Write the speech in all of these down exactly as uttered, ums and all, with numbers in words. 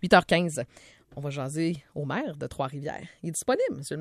huit heures quinze. On va jaser au maire de Trois-Rivières. Il est disponible, monsieur le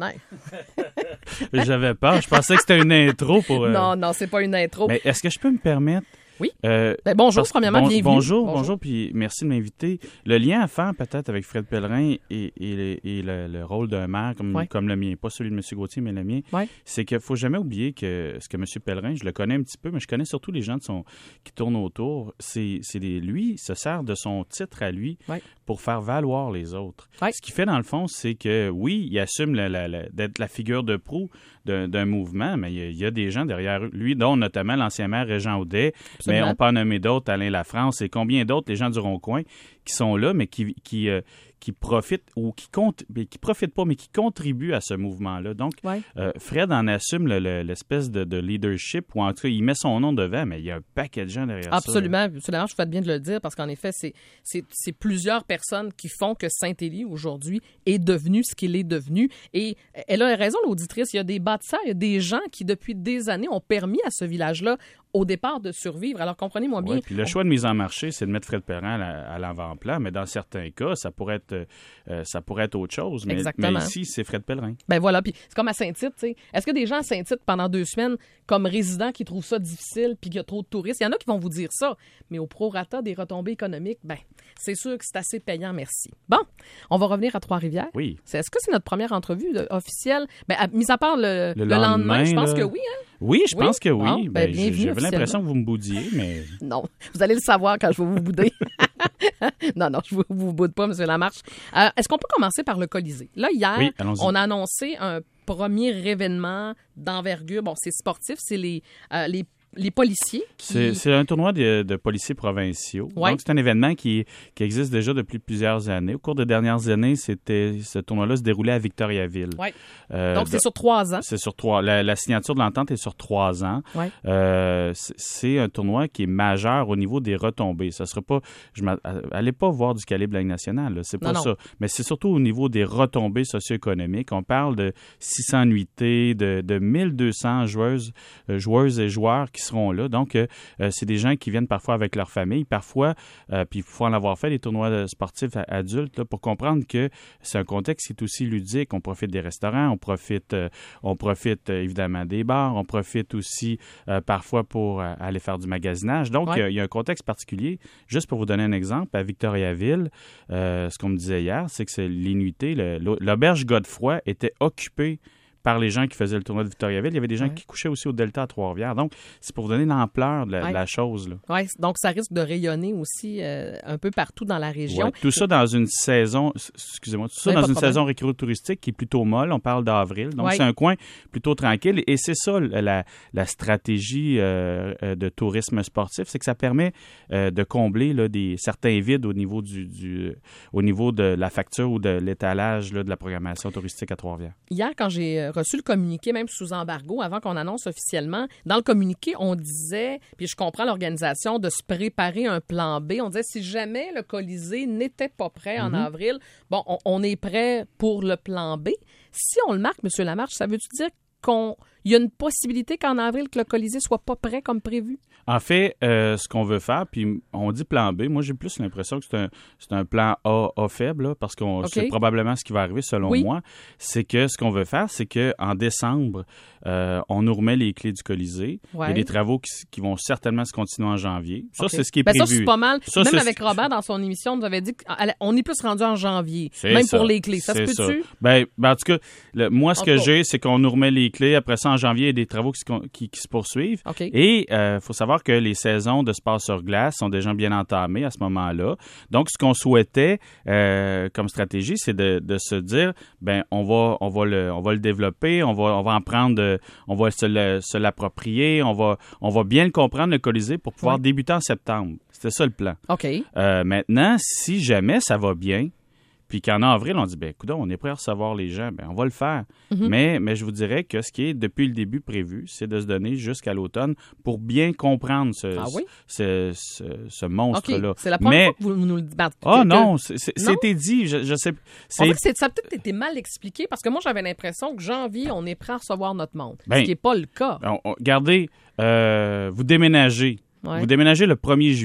maire? J'avais peur. Je pensais que c'était une intro pour... Euh... Non, non, c'est pas une intro. Mais est-ce que je peux me permettre... Oui. Euh, ben bonjour, premièrement, bon, bienvenue. Bonjour, bonjour, bonjour, puis merci de m'inviter. Le lien à faire peut-être avec Fred Pellerin et, et, et le, le rôle d'un maire comme, ouais. comme le mien, pas celui de M. Gauthier, mais le mien, ouais. c'est qu'il ne faut jamais oublier que ce que M. Pellerin, je le connais un petit peu, mais je connais surtout les gens de son, qui tournent autour. C'est, c'est des, lui, se sert de son titre à lui ouais. pour faire valoir les autres. Ouais. Ce qu'il fait, dans le fond, c'est que, oui, il assume la, la, la, d'être la figure de proue d'un, d'un mouvement, mais il y, a, il y a des gens derrière lui, dont notamment l'ancien maire Régent Audet, mais on peut en nommer d'autres, Alain Lafrance et combien d'autres, les gens du Rond-Coin, qui sont là, mais qui, qui, euh, qui profitent, ou qui comptent, qui profitent pas, mais qui contribuent à ce mouvement-là. Donc, ouais. euh, Fred en assume le, le, l'espèce de, de leadership, ou en tout cas, il met son nom devant, mais il y a un paquet de gens derrière absolument, ça. Absolument, je fais bien de le dire, parce qu'en effet, c'est, c'est, c'est plusieurs personnes qui font que Saint-Élie, aujourd'hui, est devenu ce qu'il est devenu. Et elle a raison, l'auditrice, il y a des bâtisseurs, il y a des gens qui, depuis des années, ont permis à ce village-là, au départ, de survivre. Alors, comprenez-moi bien. Ouais, puis le choix de mise en marché, c'est de mettre Fred Pellerin à, à l'avant-plan, mais dans certains cas, ça pourrait être, euh, ça pourrait être autre chose. Mais, mais ici, c'est Fred Pellerin. Ben voilà, puis c'est comme à Saint-Tite, tu sais. Est-ce que des gens à Saint-Tite, pendant deux semaines, comme résidents, qui trouvent ça difficile puis qu'il y a trop de touristes, il y en a qui vont vous dire ça, mais au prorata des retombées économiques, ben c'est sûr que c'est assez payant, merci. Bon, on va revenir à Trois-Rivières. Oui. C'est, est-ce que c'est notre première entrevue de, officielle? Ben, à, mis à part le, le, le lendemain, lendemain, je pense là... que oui, hein? Oui, je oui? pense que oui. Bon, ben, ben, j'avais l'impression que vous me boudiez, mais... Non, vous allez le savoir quand je vais vous bouder. non, non, je ne vous, vous boude pas, M. Lamarche. Euh, est-ce qu'on peut commencer par le Colisée? Là, hier, oui, on a annoncé un premier événement d'envergure. Bon, c'est sportif, c'est les, euh, les Les policiers. Qui... C'est, c'est un tournoi de, de policiers provinciaux. Ouais. Donc, c'est un événement qui, qui existe déjà depuis plusieurs années. Au cours des dernières années, c'était, ce tournoi-là se déroulait à Victoriaville. Ouais. Euh, Donc, c'est de, sur trois ans. C'est sur trois. La, la signature de l'entente est sur trois ans. Ouais. Euh, c'est, c'est un tournoi qui est majeur au niveau des retombées. Ça sera pas... Je n'allez pas voir du calibre de la Ligue nationale. Là. C'est pas non, ça. Non. Mais c'est surtout au niveau des retombées socio-économiques. On parle de six cents nuitées, de, de mille deux cents joueuses, euh, joueuses et joueurs qui seront là. Donc, euh, c'est des gens qui viennent parfois avec leur famille, parfois, euh, puis il faut en avoir fait des tournois sportifs adultes là, pour comprendre que c'est un contexte qui est aussi ludique. On profite des restaurants, on profite, euh, on profite euh, évidemment des bars, on profite aussi euh, parfois pour euh, aller faire du magasinage. Donc, ouais. il y a un contexte particulier. Juste pour vous donner un exemple, à Victoriaville, euh, ce qu'on me disait hier, c'est que c'est les nuitées, le, l'auberge Godefroy était occupée par les gens qui faisaient le tournoi de Victoriaville. Il y avait des gens ouais. qui couchaient aussi au Delta à Trois-Rivières. Donc, c'est pour vous donner l'ampleur de la, ouais. de la chose. Oui, donc ça risque de rayonner aussi euh, un peu partout dans la région. Ouais, tout ça dans une saison, excusez-moi, tout ça ouais, dans une saison récréo-touristique qui est plutôt molle. On parle d'avril. Donc, ouais. c'est un coin plutôt tranquille. Et c'est ça, la, la stratégie euh, de tourisme sportif, c'est que ça permet euh, de combler là, des, certains vides au niveau, du, du, au niveau de la facture ou de l'étalage là, de la programmation touristique à Trois-Rivières. Hier, quand j'ai reçu le communiqué, même sous embargo, avant qu'on annonce officiellement. Dans le communiqué, on disait, puis je comprends l'organisation, de se préparer un plan B. On disait, si jamais le Colisée n'était pas prêt mm-hmm. en avril, bon, on, on est prêt pour le plan B. Si on le marque, M. Lamarche, ça veut-tu dire qu'il y a une possibilité qu'en avril, que le Colisée soit pas prêt comme prévu? En fait, euh, ce qu'on veut faire, puis on dit plan B, moi j'ai plus l'impression que c'est un, c'est un plan A, A faible, là, parce que okay. c'est probablement ce qui va arriver selon oui. moi, c'est que ce qu'on veut faire, c'est qu'en décembre, euh, on nous remet les clés du Colisée. Ouais. Il y a des travaux qui, qui vont certainement se continuer en janvier. Ça, okay. c'est ce qui est ben, prévu. Ça, c'est pas mal. Ça, même c'est... avec Robert, dans son émission, nous avait dit qu'on est plus rendu en janvier, c'est même ça. pour les clés. Ça c'est se peut-tu? Ça. Ben, ben, en tout cas, le, moi, ce en que tout. j'ai, c'est qu'on nous remet les clés. Après ça, en janvier, il y a des travaux qui, qui, qui se poursuivent. Okay. Et il euh, faut savoir que les saisons de sport sur glace sont déjà bien entamées à ce moment-là. Donc, ce qu'on souhaitait euh, comme stratégie, c'est de, de se dire, ben, on va, on va le, on va le développer, on va, on va en prendre, on va se, le, se l'approprier, on va, on va bien le comprendre, le Colisée, pour pouvoir oui. débuter en septembre. C'était ça le plan. OK. Euh, maintenant, si jamais ça va bien, puis qu'en avril, on dit, ben écoute, on est prêt à recevoir les gens, ben on va le faire. Mm-hmm. Mais, mais je vous dirais que ce qui est depuis le début prévu, c'est de se donner jusqu'à l'automne pour bien comprendre ce, ah oui? ce, ce, ce monstre-là. Okay. C'est la première mais... fois que vous nous le dites. Ah oh, non, c'est, c'est, non, c'était dit, je, je sais. C'est... On dirait que c'est, ça a peut-être été mal expliqué, parce que moi, j'avais l'impression que janvier, on est prêt à recevoir notre monde, ben, ce qui n'est pas le cas. On, on, regardez, euh, vous déménagez. Ouais. Vous déménagez le premier juillet.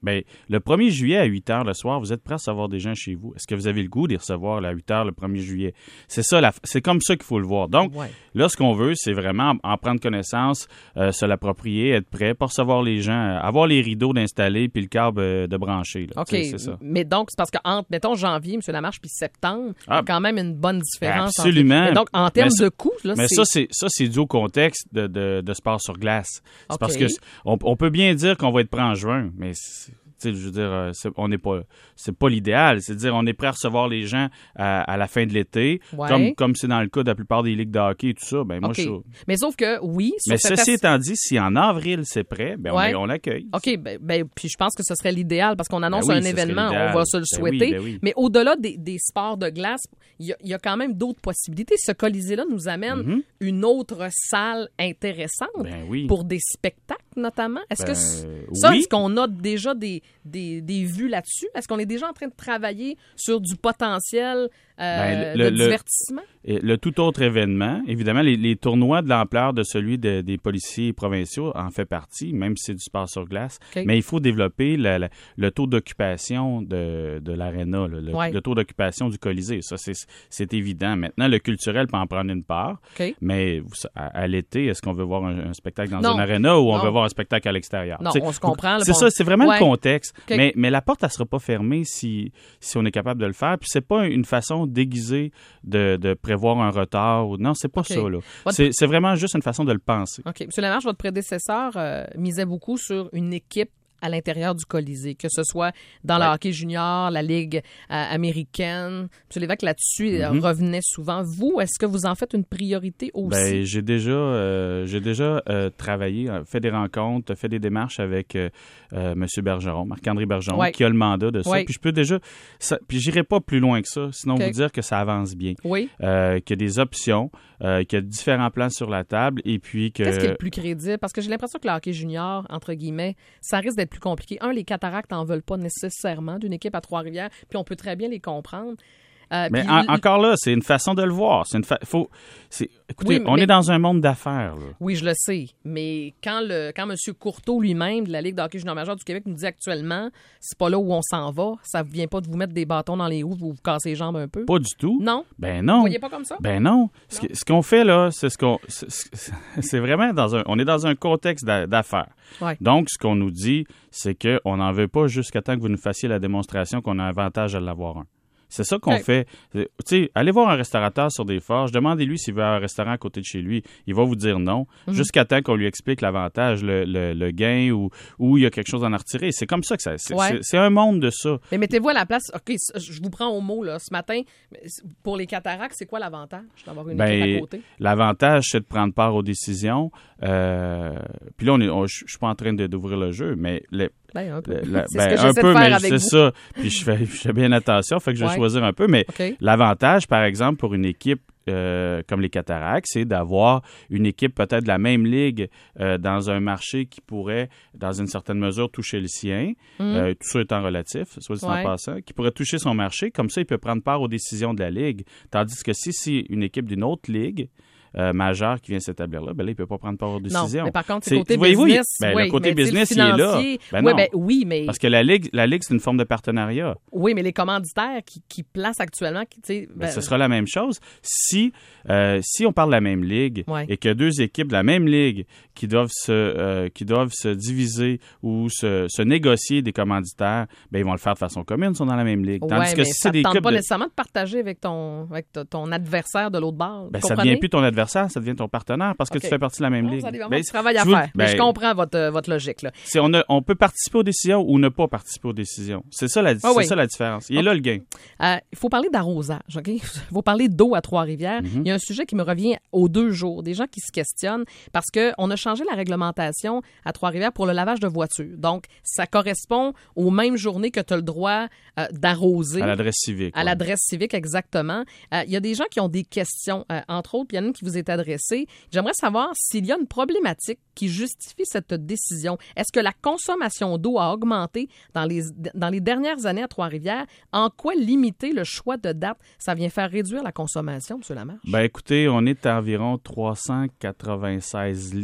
Bien, le premier juillet à huit heures le soir, vous êtes prêt à recevoir des gens chez vous. Est-ce que vous avez le goût d'y recevoir là, à huit heures le premier juillet? C'est ça, la, c'est comme ça qu'il faut le voir. Donc, ouais. là, ce qu'on veut, c'est vraiment en prendre connaissance, euh, se l'approprier, être prêt pour recevoir les gens, euh, avoir les rideaux d'installer puis le câble euh, de brancher. Là. OK. C'est ça. Mais donc, c'est parce qu'entre, mettons, janvier, M. Lamarche, puis septembre, ah, il y a quand même une bonne différence. Absolument. Entre... Mais donc, en termes de coûts, là, mais c'est... ça, c'est ça, c'est dû au contexte de, de, de sport sur glace. C'est okay. parce que on, on peut bien dire qu'on va être prêt en juin, mais c'est, je veux dire, c'est, on n'est pas, c'est pas l'idéal. C'est à dire, on est prêt à recevoir les gens à, à la fin de l'été, ouais. comme comme c'est dans le cas de la plupart des ligues de hockey et tout ça. Ben moi, okay. je. Mais sauf que oui. Mais ceci as... étant dit, si en avril c'est prêt, ben ouais. on, on l'accueille. Ok, ben, ben puis je pense que ce serait l'idéal parce qu'on annonce ben oui, un événement, on va se le ben souhaiter. Oui, ben oui. Mais au-delà des, des sports de glace, il y, y a quand même d'autres possibilités. Ce Colisée-là nous amène mm-hmm. une autre salle intéressante ben oui. pour des spectacles notamment. Est-ce ben, que ça, oui. est-ce qu'on a déjà des des, des vues là-dessus? Est-ce qu'on est déjà en train de travailler sur du potentiel euh, ben, le, de le, divertissement? Le, le tout autre événement, évidemment, les, les tournois de l'ampleur de celui de, des policiers provinciaux en fait partie, même si c'est du sport sur glace. Okay. Mais il faut développer la, la, le taux d'occupation de, de l'aréna, là, le, ouais. le taux d'occupation du Colisée. Ça, c'est, c'est évident. Maintenant, le culturel peut en prendre une part, okay. mais à, à l'été, est-ce qu'on veut voir un, un spectacle dans non. une aréna ou on non. veut voir un spectacle à l'extérieur? Non, t'sais, on se comprend. C'est bon... ça, c'est vraiment ouais. le contexte. Okay. Mais, mais la porte, elle ne sera pas fermée si, si on est capable de le faire. Puis c'est pas une façon déguisée de, de prévoir un retard. Ou... Non, c'est pas okay. ça. Là. Votre... C'est, c'est vraiment juste une façon de le penser. OK. M. Lamarche, votre prédécesseur euh, misait beaucoup sur une équipe à l'intérieur du Colisée, que ce soit dans ouais. le hockey junior, la Ligue euh, américaine. M. Lévesque, là-dessus, mm-hmm. revenait souvent. Vous, est-ce que vous en faites une priorité aussi? Bien, j'ai déjà, euh, j'ai déjà euh, travaillé, fait des rencontres, fait des démarches avec euh, euh, M. Bergeron, Marc-André Bergeron, ouais. qui a le mandat de ça. Ouais. Puis je peux déjà... Ça, puis j'irai pas plus loin que ça, sinon okay. vous dire que ça avance bien. Oui. Euh, qu'il y a des options, euh, qu'il y a différents plans sur la table, et puis que... Qu'est-ce qui est le plus crédible? Parce que j'ai l'impression que le hockey junior, entre guillemets, ça risque d'être plus compliqué. Un, les cataractes n'en veulent pas nécessairement d'une équipe à Trois-Rivières, puis on peut très bien les comprendre. Euh, mais en, l... encore là, c'est une façon de le voir. C'est une fa... faut... c'est... Écoutez, oui, on mais... est dans un monde d'affaires. Là. Oui, je le sais. Mais quand le quand M. Courteau lui-même de la Ligue de hockey junior majeur du Québec nous dit actuellement, c'est pas là où on s'en va, ça ne vient pas de vous mettre des bâtons dans les roues, vous vous cassez les jambes un peu. Pas du tout. Non. Ben non. Vous voyez pas comme ça? Ben non. non. Ce, ce qu'on fait là, c'est ce qu'on, c'est, c'est vraiment dans un, on est dans un contexte d'affaires. Ouais. Donc, ce qu'on nous dit, c'est qu'on n'en veut pas jusqu'à temps que vous nous fassiez la démonstration qu'on a un avantage à l'avoir un. C'est ça qu'on okay. fait. Tu sais, allez voir un restaurateur sur des forges, demandez-lui s'il veut un restaurant à côté de chez lui. Il va vous dire non, mm-hmm. jusqu'à temps qu'on lui explique l'avantage, le, le, le gain ou, ou il y a quelque chose à en retirer. C'est comme ça que ça... C'est, ouais. c'est, c'est un monde de ça. Mais mettez-vous à la place... OK, je vous prends au mot, là. Ce matin, pour les cataractes, c'est quoi l'avantage d'avoir une ben, équipe à côté? L'avantage, c'est de prendre part aux décisions. Euh, puis là, on est, on, je ne suis pas en train de, d'ouvrir le jeu, mais... Les, Ben, un peu. La, c'est ben, ce que un peu, de faire mais avec c'est vous. ça. Puis je fais, je fais bien attention, fait que je vais ouais. choisir un peu. Mais okay. l'avantage, par exemple, pour une équipe euh, comme les Cataractes, c'est d'avoir une équipe peut-être de la même ligue euh, dans un marché qui pourrait, dans une certaine mesure, toucher le sien. Mm. Euh, tout ça étant relatif, soit dit ouais. en passant, qui pourrait toucher son marché. Comme ça, il peut prendre part aux décisions de la ligue. Tandis que si c'est une équipe d'une autre ligue, Euh, majeur qui vient s'établir là, ben là, il ne peut pas prendre part aux décisions. Non, mais par contre, c'est côté voyez-vous, business. Ben, oui, le côté business, il est là. Ben oui, non. ben, oui, mais... Parce que la Ligue, la Ligue, c'est une forme de partenariat. Oui, mais les commanditaires qui, qui placent actuellement... Qui, ben, ben, ce sera la même chose. Si, euh, si on parle de la même Ligue ouais. et que deux équipes de la même Ligue qui doivent se, euh, qui doivent se diviser ou se, se négocier des commanditaires, ben, ils vont le faire de façon commune, ils sont dans la même Ligue. Tandis ouais, que mais si ça c'est des ne tente pas de... nécessairement de partager avec ton, avec ton, ton adversaire de l'autre bord. Ben, ça ne devient plus ton adversaire, ça devient ton partenaire parce que okay. tu fais partie de la même non, ligue. Ça a ben, du travail à vous, faire. Ben, mais je comprends votre, euh, votre logique. Là. C'est, on, a, on peut participer aux décisions ou ne pas participer aux décisions. C'est ça la, ah, c'est oui. ça, la différence. Il est okay. là le gain. Euh, il faut parler d'arrosage. Okay? Il faut parler d'eau à Trois-Rivières. Mm-hmm. Il y a un sujet qui me revient aux deux jours. Des gens qui se questionnent parce qu'on a changé la réglementation à Trois-Rivières pour le lavage de voitures. Donc, ça correspond aux mêmes journées que tu as le droit euh, d'arroser. À l'adresse civique. À ouais. l'adresse civique, exactement. Il euh, y a des gens qui ont des questions. Euh, entre autres, il y en a une qui vous est adressée. J'aimerais savoir s'il y a une problématique qui justifie cette décision. Est-ce que la consommation d'eau a augmenté dans les, dans les dernières années à Trois-Rivières? En quoi limiter le choix de date? Ça vient faire réduire la consommation, M. Lamarche? Ben écoutez, on est à environ trois cent quatre-vingt-seize litres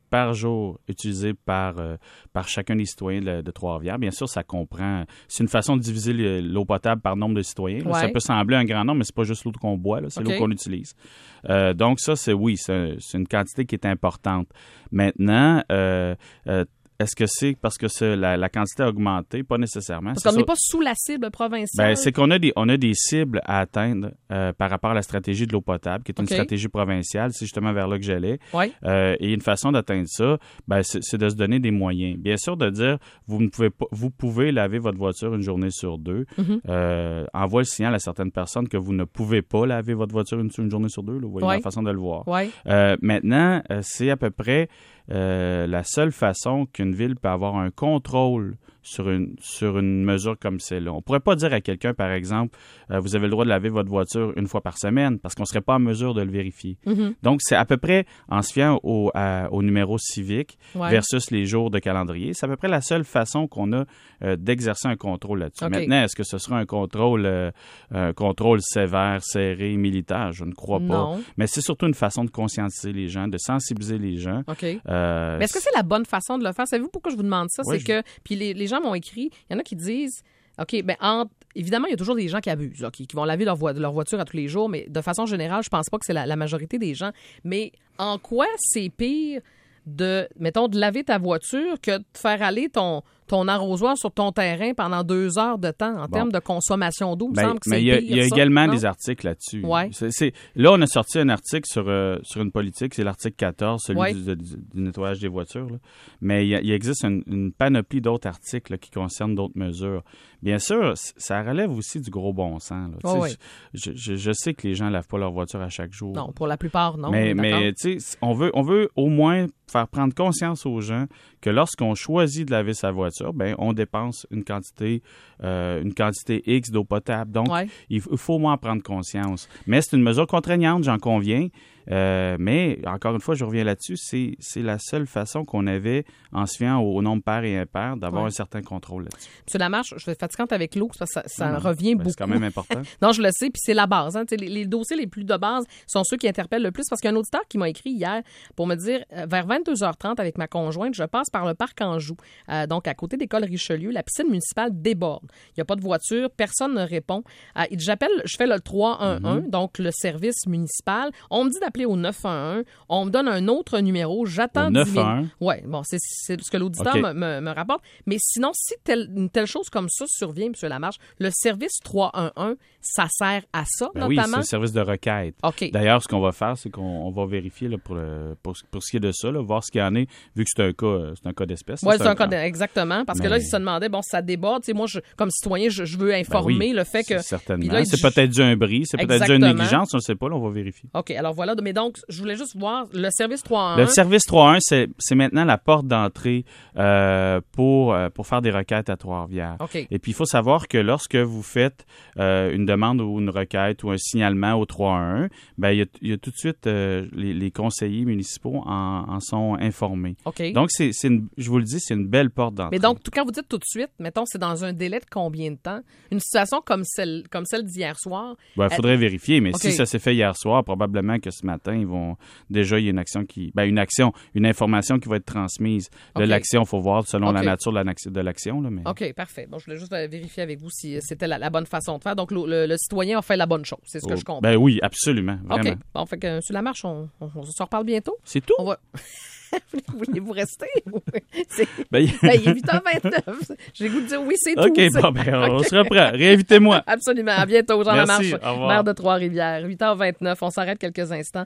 par jour utilisée par, euh, par chacun des citoyens de, de Trois-Rivières. Bien sûr, ça comprend... C'est une façon de diviser le, l'eau potable par nombre de citoyens. Ouais. Ça peut sembler un grand nombre, mais c'est pas juste l'eau qu'on boit, là, c'est okay. l'eau qu'on utilise. Euh, donc ça, c'est oui, c'est, c'est une quantité qui est importante. Maintenant, euh, euh, est-ce que c'est parce que c'est la, la quantité a augmenté? Pas nécessairement. Parce c'est qu'on n'est ça. pas sous la cible provinciale? Ben, c'est qu'on a des, on a des cibles à atteindre euh, par rapport à la stratégie de l'eau potable, qui est une okay. stratégie provinciale. C'est justement vers là que j'allais. Oui. Euh, et une façon d'atteindre ça, ben, c'est, c'est de se donner des moyens. Bien sûr, de dire, vous ne pouvez pas, vous pouvez laver votre voiture une journée sur deux. Mm-hmm. Euh, envoie le signal à certaines personnes que vous ne pouvez pas laver votre voiture une, une journée sur deux. Là, vous voyez oui. la façon de le voir. Oui. Euh, maintenant, euh, c'est à peu près Euh, la seule façon qu'une ville peut avoir un contrôle sur une, sur une mesure comme celle-là. On ne pourrait pas dire à quelqu'un, par exemple, euh, vous avez le droit de laver votre voiture une fois par semaine parce qu'on ne serait pas en mesure de le vérifier. Mm-hmm. Donc, c'est à peu près, en se fiant au, à, au numéro civique ouais. versus les jours de calendrier, c'est à peu près la seule façon qu'on a euh, d'exercer un contrôle là-dessus. Okay. Maintenant, est-ce que ce sera un contrôle, euh, un contrôle sévère, serré, militaire? Je ne crois non. pas. Mais c'est surtout une façon de conscientiser les gens, de sensibiliser les gens. Okay. Euh, Mais est-ce que c'est la bonne façon de le faire? Savez-vous pourquoi je vous demande ça? Ouais, c'est je... que, puis les, les gens m'ont écrit, il y en a qui disent, OK, bien, entre, évidemment, il y a toujours des gens qui abusent, là, qui, qui vont laver leur, vo- leur voiture à tous les jours, mais de façon générale, je pense pas que c'est la, la majorité des gens. Mais en quoi c'est pire de, mettons, de laver ta voiture que de faire aller ton, ton arrosoir sur ton terrain pendant deux heures de temps en bon. termes de consommation d'eau? Il ben, me semble que mais c'est il y a, pire, il y a ça, également non? des articles là-dessus. Ouais. C'est, c'est, là, on a sorti un article sur, euh, sur une politique, c'est l'article quatorze, celui ouais. du, du, du nettoyage des voitures. Là. Mais il, y a, il existe une, une panoplie d'autres articles là, qui concernent d'autres mesures. Bien sûr, ça relève aussi du gros bon sens. Là. Oh, oui. je, je, je sais que les gens ne lavent pas leur voiture à chaque jour. Non, pour la plupart, non. Mais, mais tu sais, on veut, on veut au moins faire prendre conscience aux gens que lorsqu'on choisit de laver sa voiture, ben on dépense une quantité, euh, une quantité X d'eau potable. Donc, ouais. il faut au moins en prendre conscience. Mais c'est une mesure contraignante, j'en conviens. Euh, mais, encore une fois, je reviens là-dessus, c'est, c'est la seule façon qu'on avait, en se fiant au, au nombre pair et impair, d'avoir ouais. un certain contrôle là-dessus. Monsieur Lamarche, je suis fatigante avec l'eau, parce que ça, ça non, revient ben, beaucoup. C'est quand même important. Non, je le sais, puis c'est la base. Hein. Les, les dossiers les plus de base sont ceux qui interpellent le plus, parce qu'il y a un auditeur qui m'a écrit hier pour me dire, euh, vers vingt-deux heures trente, avec ma conjointe, je passe par le parc Anjou, euh, donc à côté d'école Richelieu, la piscine municipale déborde. Il n'y a pas de voiture, personne ne répond. Euh, j'appelle, je fais le trois un un, mm-hmm. donc le service municipal. On me dit d'appeler au neuf un un. On me donne un autre numéro. J'attends dix minutes. Oui, bon, c'est, c'est ce que l'auditeur okay. me, me, me rapporte. Mais sinon, si tel, une telle chose comme ça survient, M. Lamarche, le service trois un un, ça sert à ça, ben notamment? Oui, c'est le service de requête. Okay. D'ailleurs, ce qu'on va faire, c'est qu'on on va vérifier là, pour, le, pour, pour ce qui est de ça, là, voir ce qu'il y en est, vu que c'est un cas, c'est un cas d'espèce. Oui, c'est, c'est un, un cas d'espèce, exactement. Parce Mais... que là, il se demandait, bon, si ça déborde, tu sais, moi, je, comme citoyen, je, je veux informer ben oui, le fait que... Certainement. Là, c'est peut-être dû un bris, c'est peut-être dû une négligence, on ne sait pas, là, on va vérifier. OK, alors voilà. Mais donc, je voulais juste voir le service trois un un. Le service trois un un, c'est, c'est maintenant la porte d'entrée euh, pour, euh, pour faire des requêtes à Trois-Rivières. Okay. Et puis, il faut savoir que lorsque vous faites euh, une demande ou une requête ou un signalement au trois un un, ben, il y a, il y a tout de suite euh, les, les conseillers municipaux en, en sont informés. Okay. Donc, c'est, c'est une, je vous le dis, c'est une belle porte d'entrée. Mais donc, quand vous dites tout de suite, mettons, c'est dans un délai de combien de temps? Une situation comme celle, comme celle d'hier soir? Il ben, faudrait elle... vérifier, mais okay. si ça s'est fait hier soir, probablement que ce matin, ils vont déjà, il y a une action qui... Ben, une action, une information qui va être transmise. De okay. l'action, il faut voir selon okay. la nature de, la, de l'action. Là, mais... OK, parfait. Bon, je voulais juste vérifier avec vous si c'était la, la bonne façon de faire. Donc, le, le, le citoyen a fait la bonne chose. C'est ce oh, que je comprends. Ben oui, absolument. Vraiment. OK. Bon, fait que sur la marche, on, on, on se reparle bientôt. C'est tout? On va... Voulez-vous rester? C'est... Ben, ben, il est huit heures vingt-neuf. J'ai le goût de dire oui, c'est okay, tout. Bon, ben, on okay. se reprend. Réinvitez-moi. Absolument. À bientôt, Jean Merci, Lamarche, maire de Trois-Rivières. huit heures vingt-neuf. On s'arrête quelques instants.